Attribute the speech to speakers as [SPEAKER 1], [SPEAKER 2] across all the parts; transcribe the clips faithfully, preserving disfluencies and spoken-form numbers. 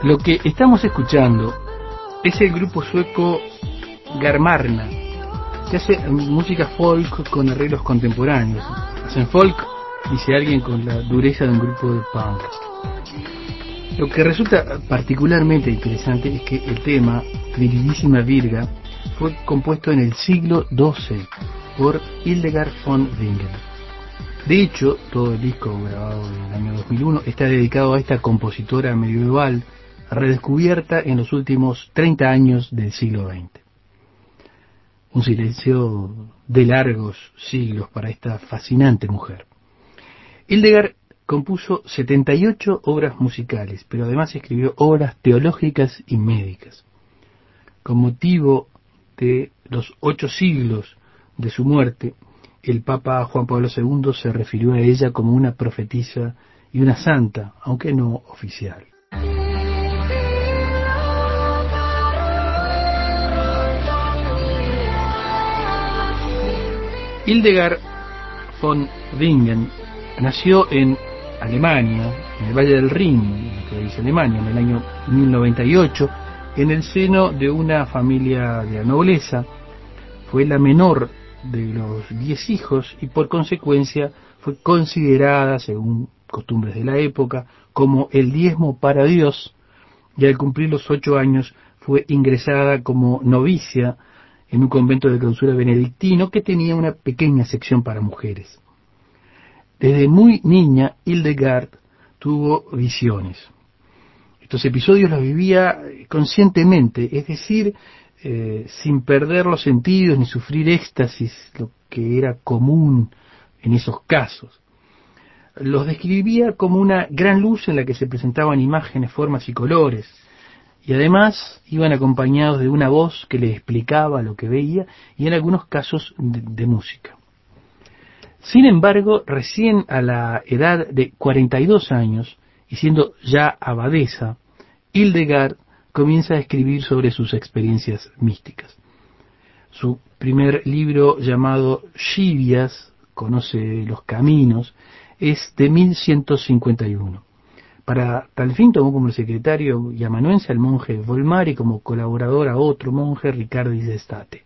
[SPEAKER 1] Lo que estamos escuchando es el grupo sueco Garmarna, que hace música folk con arreglos contemporáneos. Hacen folk, dice alguien, con la dureza de un grupo de punk. Lo que resulta particularmente interesante es que el tema, Viridísima Virga, fue compuesto en el siglo doce por Hildegard von Bingen. De hecho, todo el disco grabado en el año dos mil uno está dedicado a esta compositora medieval redescubierta en los últimos treinta años del siglo veinte. Un silencio de largos siglos para esta fascinante mujer. Hildegard compuso setenta y ocho obras musicales, pero además escribió obras teológicas y médicas. Con motivo de los ocho siglos de su muerte, el Papa Juan Pablo segundo se refirió a ella como una profetisa y una santa, aunque no oficial. Hildegard von Bingen nació en Alemania, en el Valle del Rin, que dice Alemania, en el año mil noventa y ocho, en el seno de una familia de la nobleza. Fue la menor de los diez hijos y por consecuencia fue considerada, según costumbres de la época, como el diezmo para Dios, y al cumplir los ocho años fue ingresada como novicia en un convento de clausura benedictino que tenía una pequeña sección para mujeres. Desde muy niña, Hildegard tuvo visiones. Estos episodios los vivía conscientemente, es decir, eh, sin perder los sentidos ni sufrir éxtasis, lo que era común en esos casos. Los describía como una gran luz en la que se presentaban imágenes, formas y colores, y además iban acompañados de una voz que le explicaba lo que veía y en algunos casos de, de música. Sin embargo, recién a la edad de cuarenta y dos años, y siendo ya abadesa, Hildegard comienza a escribir sobre sus experiencias místicas. Su primer libro, llamado Shivias, Conoce los Caminos, es de mil ciento cincuenta y uno. Para tal fin tomó como secretario y amanuense al monje Volmar y como colaborador a otro monje, Ricardis de State.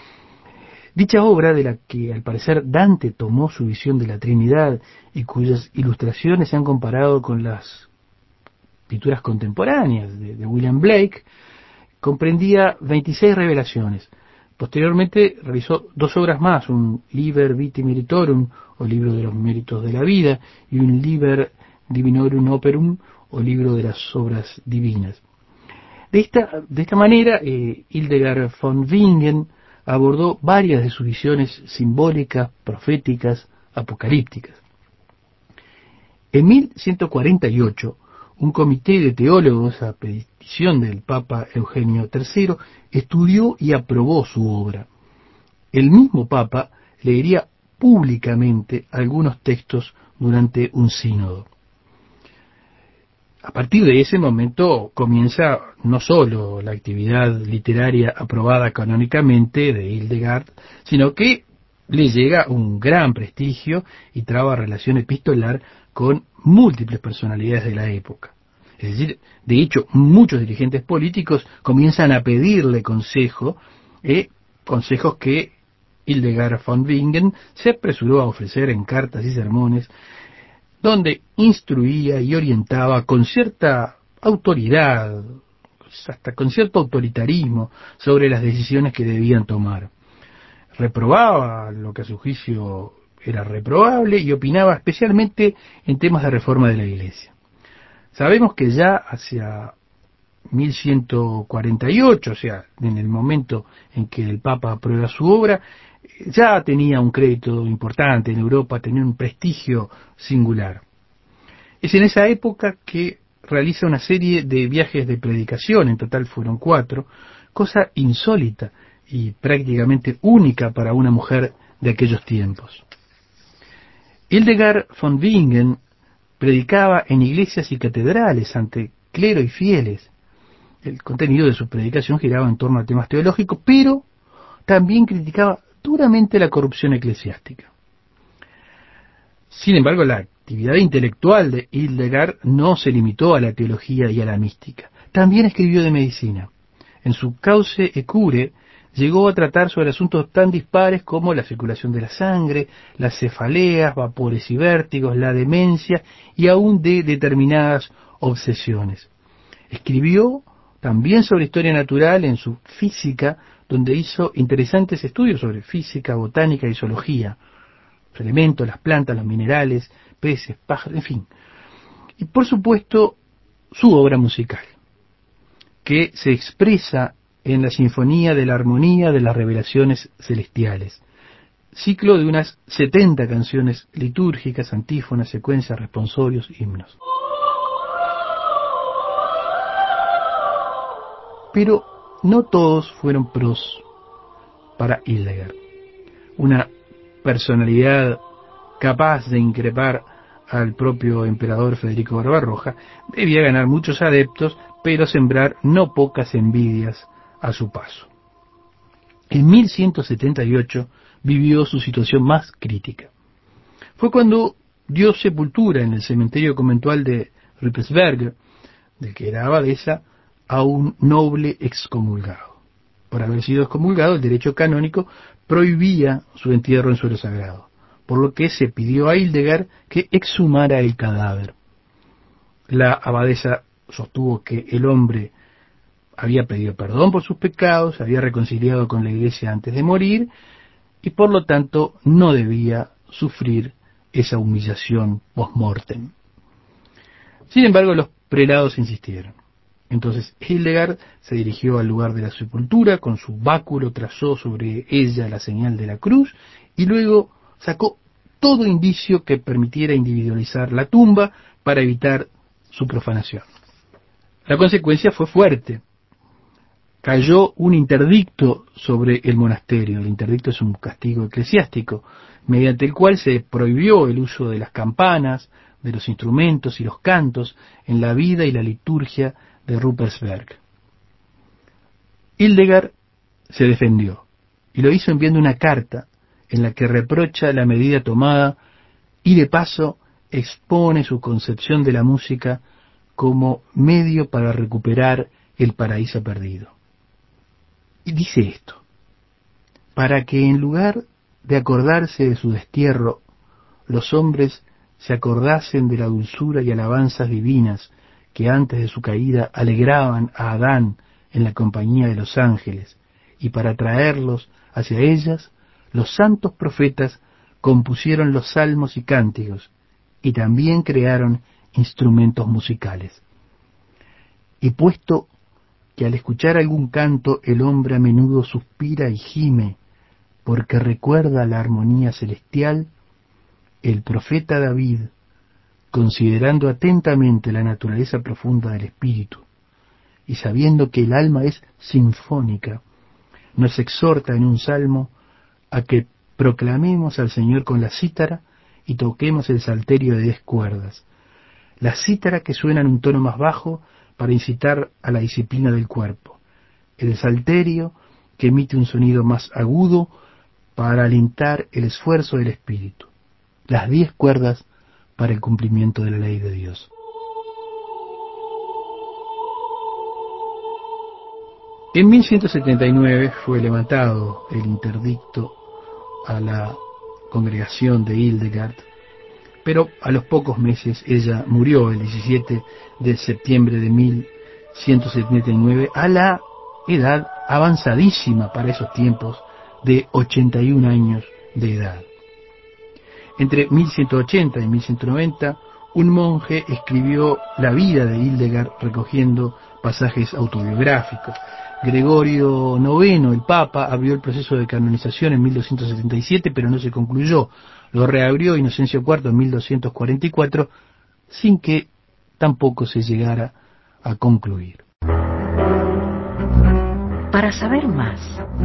[SPEAKER 1] Dicha obra, de la que al parecer Dante tomó su visión de la Trinidad y cuyas ilustraciones se han comparado con las pinturas contemporáneas de, de William Blake, comprendía veintiséis revelaciones. Posteriormente realizó dos obras más, un Liber Vitae Meritorum, o Libro de los Méritos de la Vida, y un Liber Divinorum Operum, o Libro de las Obras Divinas. De esta, de esta manera, eh, Hildegard von Bingen abordó varias de sus visiones simbólicas, proféticas, apocalípticas. En mil ciento cuarenta y ocho, un comité de teólogos, a petición del Papa Eugenio tercero, estudió y aprobó su obra. El mismo Papa leería públicamente algunos textos durante un sínodo. A partir de ese momento comienza no solo la actividad literaria aprobada canónicamente de Hildegard, sino que le llega un gran prestigio y traba relación epistolar con múltiples personalidades de la época. Es decir, de hecho, muchos dirigentes políticos comienzan a pedirle consejo, eh, consejos que Hildegard von Bingen se apresuró a ofrecer en cartas y sermones, donde instruía y orientaba con cierta autoridad, hasta con cierto autoritarismo, sobre las decisiones que debían tomar. Reprobaba lo que a su juicio era reprobable y opinaba especialmente en temas de reforma de la Iglesia. Sabemos que ya hacia mil ciento cuarenta y ocho, o sea, en el momento en que el Papa aprueba su obra, ya tenía un crédito importante en Europa, tenía un prestigio singular. Es en esa época que realiza una serie de viajes de predicación, en total fueron cuatro, cosa insólita y prácticamente única para una mujer de aquellos tiempos. Hildegard von Bingen predicaba en iglesias y catedrales ante clero y fieles. El contenido de su predicación giraba en torno a temas teológicos, pero también criticaba duramente la corrupción eclesiástica. Sin embargo, la actividad intelectual de Hildegard no se limitó a la teología y a la mística. también escribió de medicina. En su Causa et Cure llegó a tratar sobre asuntos tan dispares como la circulación de la sangre, las cefaleas, vapores y vértigos, la demencia y aún de determinadas obsesiones. Escribió también sobre historia natural en su Física, donde hizo interesantes estudios sobre física, botánica y zoología, los elementos, las plantas, los minerales, peces, pájaros, en fin. Y por supuesto, su obra musical, que se expresa en la Sinfonía de la Armonía de las Revelaciones Celestiales, ciclo de unas setenta canciones litúrgicas, antífonas, secuencias, responsorios, himnos. Pero no todos fueron pros para Hildegard, una personalidad capaz de increpar al propio emperador Federico Barbarroja. Debía ganar muchos adeptos, pero sembrar no pocas envidias a su paso. En mil ciento setenta y ocho vivió su situación más crítica. Fue cuando dio sepultura en el cementerio conventual de Ruppersberger, del que era abadesa, a un noble excomulgado. Por haber sido excomulgado, el derecho canónico prohibía su entierro en suelo sagrado, por lo que se pidió a Hildegard que exhumara el cadáver. La abadesa sostuvo que el hombre había pedido perdón por sus pecados, había reconciliado con la iglesia antes de morir, y por lo tanto no debía sufrir esa humillación post-mortem. Sin embargo, los prelados insistieron. Entonces Hildegard se dirigió al lugar de la sepultura, con su báculo trazó sobre ella la señal de la cruz, y luego sacó todo indicio que permitiera individualizar la tumba para evitar su profanación. La consecuencia fue fuerte. Cayó un interdicto sobre el monasterio. El interdicto es un castigo eclesiástico, mediante el cual se prohibió el uso de las campanas, de los instrumentos y los cantos en la vida y la liturgia de Ruppersberg. Hildegard se defendió, y lo hizo enviando una carta en la que reprocha la medida tomada y de paso expone su concepción de la música como medio para recuperar el paraíso perdido. Y dice esto: para que en lugar de acordarse de su destierro, los hombres se acordasen de la dulzura y alabanzas divinas que antes de su caída alegraban a Adán en la compañía de los ángeles, y para traerlos hacia ellas, los santos profetas compusieron los salmos y cánticos, y también crearon instrumentos musicales. Y puesto que al escuchar algún canto el hombre a menudo suspira y gime, porque recuerda la armonía celestial, el profeta David, considerando atentamente la naturaleza profunda del espíritu, y sabiendo que el alma es sinfónica, nos exhorta en un salmo a que proclamemos al Señor con la cítara y toquemos el salterio de diez cuerdas, la cítara que suena en un tono más bajo para incitar a la disciplina del cuerpo, el salterio que emite un sonido más agudo para alentar el esfuerzo del espíritu, las diez cuerdas para el cumplimiento de la ley de Dios. En mil ciento setenta y nueve fue levantado el interdicto a la congregación de Hildegard, pero a los pocos meses ella murió el diecisiete de septiembre de mil ciento setenta y nueve a la edad avanzadísima para esos tiempos de ochenta y un años de edad. Entre mil ciento ochenta y mil ciento noventa, un monje escribió la vida de Hildegard recogiendo pasajes autobiográficos. Gregorio noveno, el Papa, abrió el proceso de canonización en mil doscientos setenta y siete, pero no se concluyó. Lo reabrió Inocencio cuarto en mil doscientos cuarenta y cuatro, sin que tampoco se llegara a concluir.
[SPEAKER 2] Para saber más.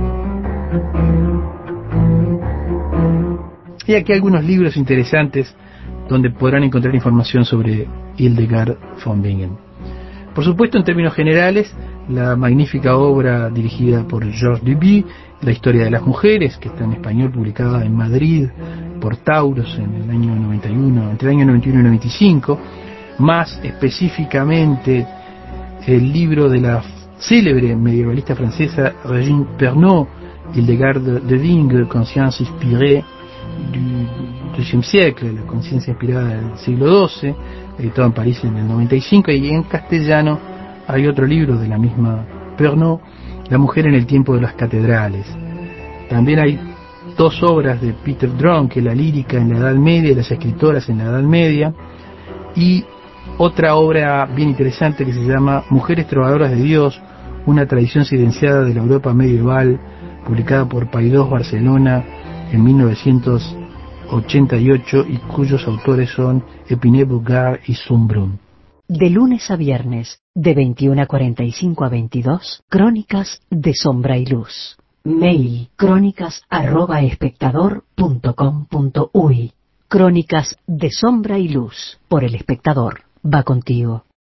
[SPEAKER 1] Y aquí algunos libros interesantes donde podrán encontrar información sobre Hildegard von Bingen. Por supuesto, en términos generales, la magnífica obra dirigida por Georges Duby, La historia de las mujeres, que está en español, publicada en Madrid por Tauros en el año noventa y uno, entre el año noventa y uno y noventa y cinco, más específicamente el libro de la célebre medievalista francesa Régine Pernot, Il de Garde de Vigne, Conscience inspirée du deuxième siècle, la conciencia inspirada del siglo doce, editado en París en el noventa y cinco, y en castellano hay otro libro de la misma Pernot, La mujer en el tiempo de las catedrales. También hay dos obras de Peter Druncke, La lírica en la Edad Media y las escritoras en la Edad Media, y otra obra bien interesante que se llama Mujeres trovadoras de Dios, una tradición silenciada de la Europa medieval, publicada por Paidós Barcelona en mil novecientos ochenta y ocho, y cuyos autores son Epinay Bugard y Zumbrun.
[SPEAKER 2] De lunes a viernes, de veintiuna cuarenta y cinco a veintidós, Crónicas de Sombra y Luz. Mail, crónicas arroba espectador punto com punto uy. Crónicas de Sombra y Luz, por El Espectador. Va contigo.